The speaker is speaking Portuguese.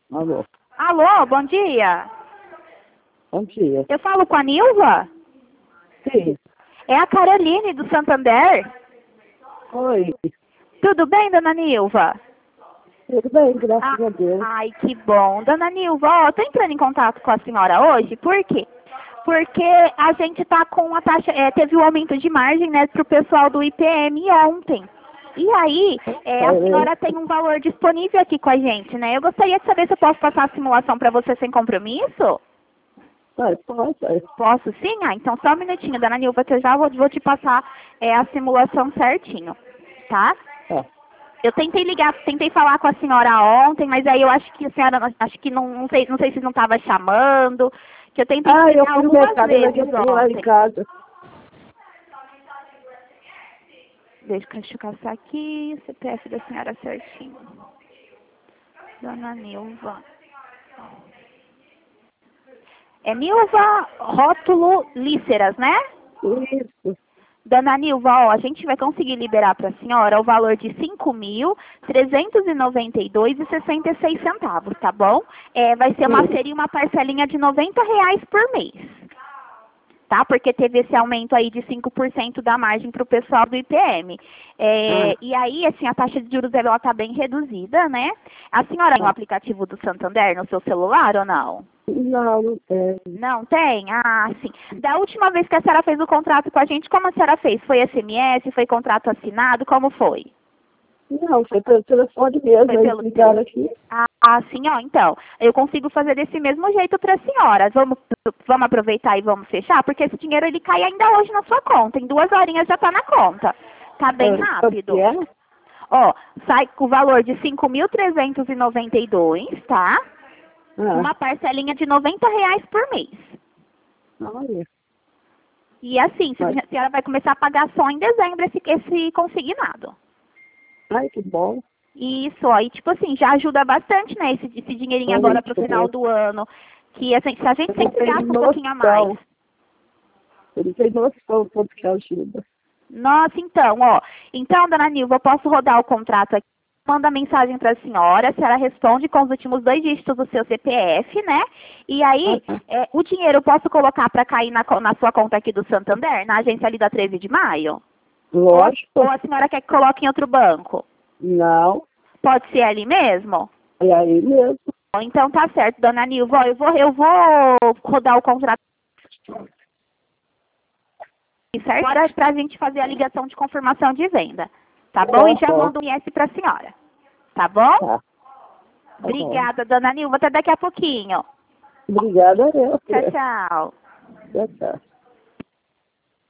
Alô, Alô, bom dia. bom dia. Eu falo com a Nilva? Sim, É a Caroline do Santander. oi. Tudo bem, dona Nilva? Tudo bem, graças a Deus. Ai, que bom. Dona Nilva, ó, tô entrando em contato com a senhora hoje, por quê? Porque a gente tá com a taxa, teve um aumento de margem, né, pro pessoal do IPM ontem. E aí, a senhora tem um valor disponível aqui com a gente, né? Eu gostaria de saber se eu posso passar a simulação para você sem compromisso? Pode. Posso sim? Ah, então só um minutinho, dona Nilva, que eu já vou te passar a simulação certinho, tá? Tá. Eu tentei ligar, tentei falar com a senhora ontem, mas aí eu acho que a senhora, acho que não sei se não estava chamando, que eu tentei Eu ligar fui no algumas mercado, vezes eu fui lá em ontem. casa. Deixa eu caçar aqui o CPF da senhora certinho. Dona Nilva. É Nilva Rótulo Líceras, né? Isso. Dona Nilva, ó, a gente vai conseguir liberar para a senhora o valor de R$ 5.392,66, tá bom? Seria uma parcelinha de R$ 90 por mês, tá? Porque teve esse aumento aí de 5% da margem para o pessoal do IPM. E aí, assim, a taxa de juros ela tá bem reduzida, né? A senhora tem o aplicativo do Santander no seu celular ou não? Não tem. Não tem? Ah, sim. Da última vez que a senhora fez o contrato com a gente, como a senhora fez? Foi SMS? Foi contrato assinado? Como foi? Não, foi pelo telefone mesmo, Foi eles pelo ligaram aqui. sim, ó. Então, eu consigo fazer desse mesmo jeito para a senhora. Vamos aproveitar e vamos fechar? Porque esse dinheiro ele cai ainda hoje na sua conta. Em 2 horinhas já tá na conta. Tá bem Quanto rápido. que é? Ó, sai com o valor de 5.392, tá? Uma parcelinha de R$ 90 por mês. Olha. E assim, Mas, a senhora vai começar a pagar só em dezembro esse consignado. ai, que bom. Isso, ó, e tipo assim, já ajuda bastante, né, esse dinheirinho agora pro final do ano. Que assim, se a gente sempre gasta um pouquinho a mais. Ele tem noção quanto que ajuda. Nossa, então, ó. Então, dona Nilva, eu posso rodar o contrato aqui. Manda mensagem para a senhora responde com os últimos 2 dígitos do seu CPF, né? E aí, o dinheiro eu posso colocar para cair na sua conta aqui do Santander, na agência ali da 13 de maio? Lógico. Ou a senhora quer que coloque em outro banco? Não, Pode ser ali mesmo? é aí mesmo. Então tá certo, dona Nilva. Ó, eu vou rodar o contrato certo agora para a gente fazer a ligação de confirmação de venda. Tá bom? E já mando um IS para a senhora. Tá bom? Tá. Obrigada, dona Nilva. Até daqui a pouquinho. Obrigada, eu. Tchau, tchau. Tchau, tchau.